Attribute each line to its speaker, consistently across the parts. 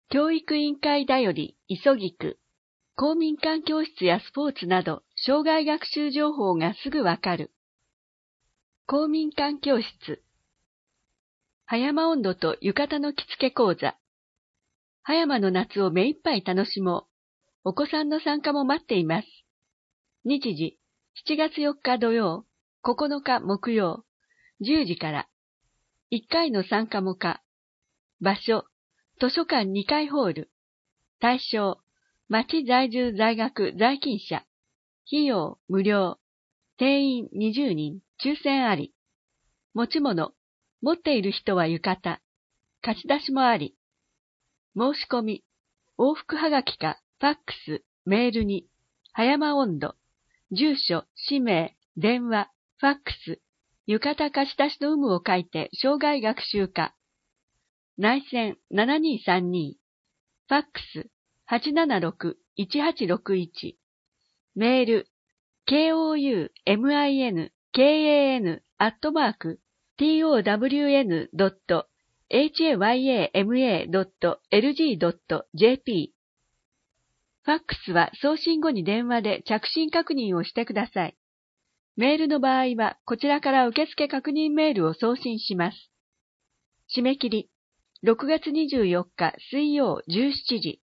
Speaker 1: 教育委員会だより急ぎく、公民館教室やスポーツなど障害学習情報がすぐわかる。公民館教室。葉山音頭と浴衣の着付け講座。葉山の夏を目いっぱい楽しもう。お子さんの参加も待っています。日時、7月4日土曜、9日木曜、10時から。1回の参加も可。場所、図書館2階ホール。対象、町在住在学在勤者。費用無料。定員20人、抽選あり。持ち物、持っている人は浴衣。貸し出しもあり。申し込み、往復はがきか、ファックス、メールに、葉山音頭、住所、氏名、電話、ファックス、浴衣貸し出しの有無を書いて、障害学習課。内線7232、ファックス876-1861、メール、kounminkan.hayama.lg.jp。ファックスは送信後に電話で着信確認をしてください。メールの場合はこちらから受付確認メールを送信します。締め切り、6月24日水曜17時。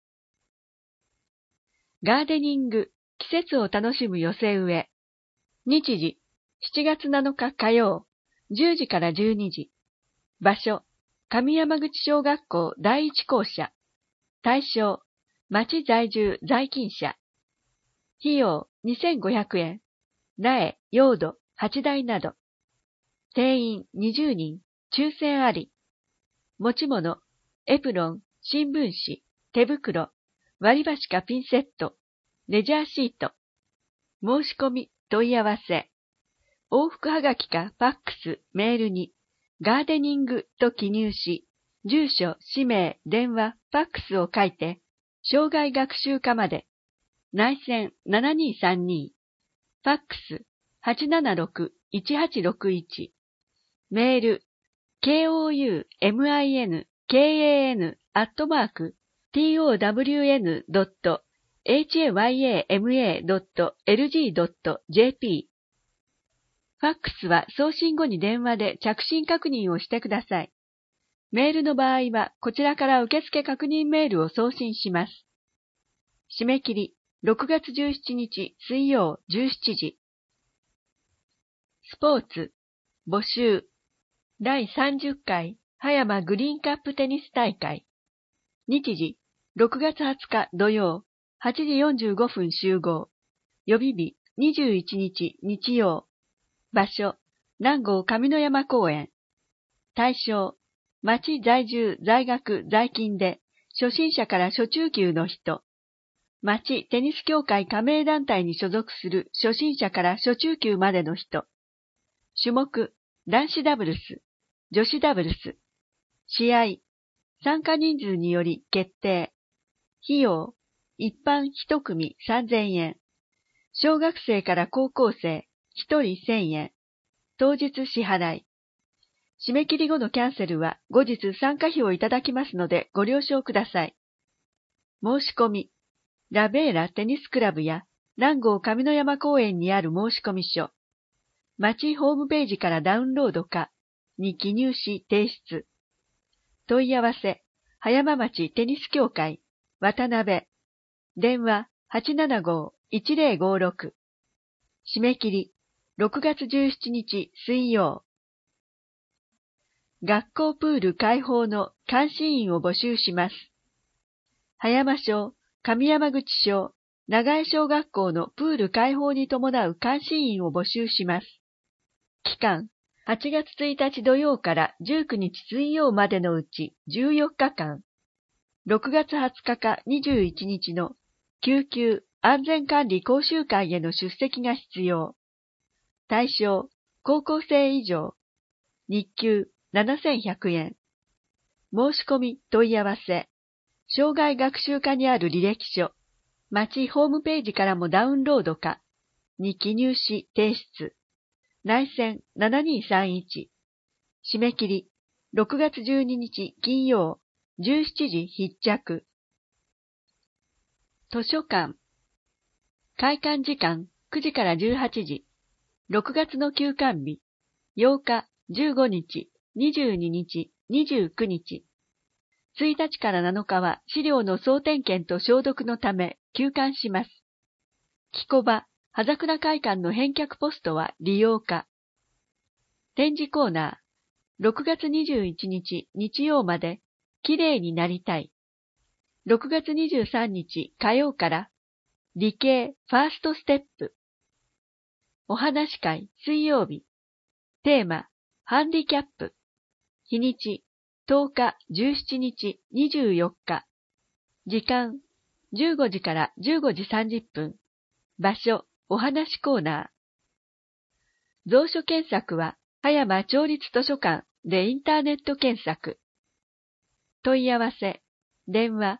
Speaker 1: ガーデニング、季節を楽しむ寄せ植え。日時、7月7日火曜、10時から12時。場所、上山口小学校第一校舎。対象、町在住在勤者。費用2500円。苗、用土、鉢台など。定員20人、抽選あり。持ち物、エプロン、新聞紙、手袋、割り箸かピンセット、レジャーシート。申し込み、問い合わせ。往復はがきかファックス、メールに、ガーデニングと記入し、住所、氏名、電話、ファックスを書いて、障害学習課まで。内線7232、ファックス876-1861。メール、kounminkan.hayama.lg.jp。ファックスは送信後に電話で着信確認をしてください。メールの場合はこちらから受付確認メールを送信します。締め切り、6月17日水曜17時。スポーツ、募集。第30回葉山グリーンカップテニス大会。日時、6月20日土曜、8時45分集合。予備日、21日日曜。場所、南郷上野山公園。対象、町在住在学在勤で、初心者から初中級の人。町テニス協会加盟団体に所属する初心者から初中級までの人。種目、男子ダブルス、女子ダブルス。試合、参加人数により決定。費用、一般一組3000円。小学生から高校生、1人1000円。当日支払い。締め切り後のキャンセルは後日参加費をいただきますのでご了承ください。申し込み、ラベーラテニスクラブや南郷上野山公園にある申込書。町ホームページからダウンロードかに記入し提出。問い合わせ、葉山町テニス協会、渡辺。電話875-1056。締め切り、6月17日水曜。学校プール開放の監視員を募集します。葉山小、上山口小、長江小学校のプール開放に伴う監視員を募集します。期間、8月1日土曜から19日水曜までのうち14日間。6月20日か21日の救急安全管理講習会への出席が必要。対象、高校生以上。日給7100円。申し込み問い合わせ。障害学習課にある履歴書。町ホームページからもダウンロードか。に記入し提出。内線7231。締め切り、6月12日金曜、17時必着。 図書館。開館時間9時から18時。6月の休館日。8日、15日、22日、29日。1日から7日は資料の総点検と消毒のため休館します。木小場、葉桜会館の返却ポストは利用可。展示コーナー。6月21日日曜まで、きれいになりたい。6月23日火曜から、理系ファーストステップ。お話会水曜日。テーマ、ハンディキャップ。日にち、10日、17日、24日。時間、15時から15時30分。場所、お話コーナー。蔵書検索は、葉山町立図書館でインターネット検索。問い合わせ、電話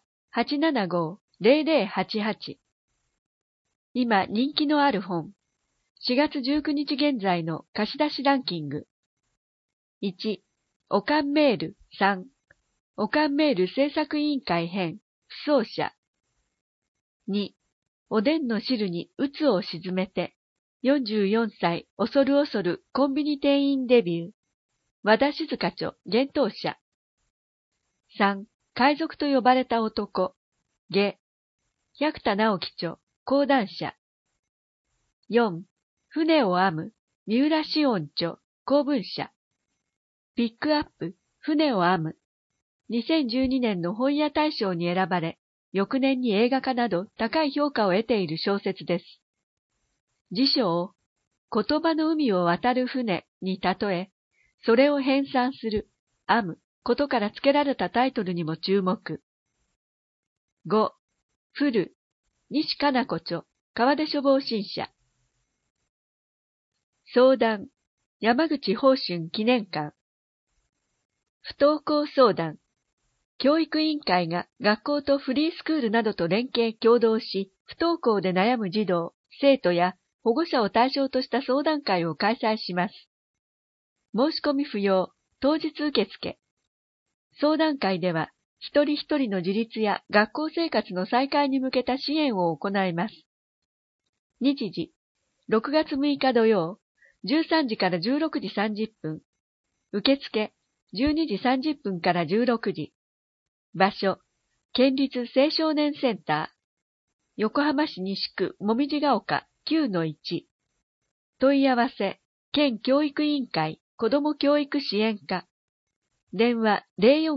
Speaker 1: 875-0088。今人気のある本。4月19日現在の貸し出しランキング。1、おかんメール3、おかんメール制作委員会編、不走者。2、おでんの汁に鬱を沈めて、44歳恐る恐るコンビニ店員デビュー。和田静香著、幻冬者。3、海賊と呼ばれた男、下。百田直樹著、講談社。4、船を編む、三浦紫音著、公文社。ピックアップ、船を編む。2012年の本屋大賞に選ばれ、翌年に映画化など高い評価を得ている小説です。辞書を、言葉の海を渡る船に例え、それを編纂する、編むことから付けられたタイトルにも注目。5、降る、西加奈子著、川出書房新社。相談、山口芳春記念館。不登校相談。教育委員会が学校とフリースクールなどと連携協働し、不登校で悩む児童、生徒や保護者を対象とした相談会を開催します。申し込み不要、当日受付。相談会では、一人一人の自立や学校生活の再開に向けた支援を行います。日時、6月6日土曜、13時から16時30分。受付、12時30分から16時。場所、県立青少年センター。横浜市西区紅葉ヶ丘 9-1。問い合わせ、県教育委員会子ども教育支援課。電話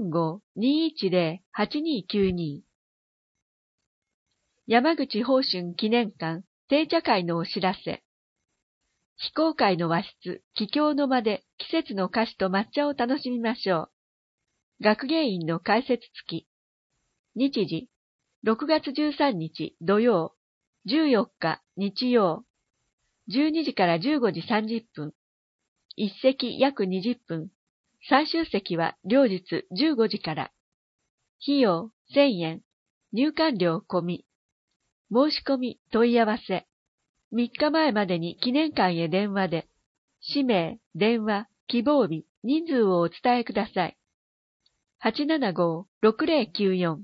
Speaker 1: 045-210-8292。山口芳春記念館定茶会のお知らせ。非公開の和室、帰郷の間で季節の菓子と抹茶を楽しみましょう。学芸員の解説付き。日時、6月13日土曜、14日日曜。12時から15時30分。一席約20分。最終席は両日15時から。費用1000円。入館料込み。申し込み問い合わせ。3日前までに記念館へ電話で、氏名、電話、希望日、人数をお伝えください。875-6094。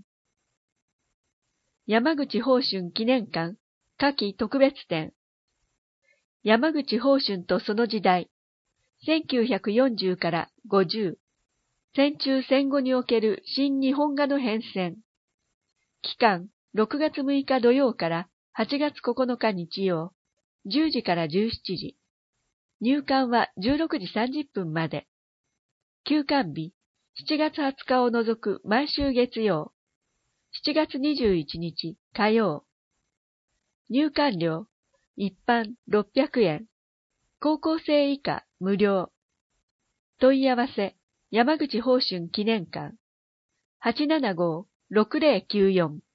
Speaker 1: 山口芳春記念館夏季特別展。山口芳春とその時代。1940から50。戦中戦後における新日本画の変遷。期間、6月6日土曜から8月9日日曜。10時から17時。入館は16時30分まで。休館日、7月20日を除く毎週月曜。7月21日火曜。入館料、一般600円。高校生以下無料。問い合わせ、山口芳春記念館。875-6094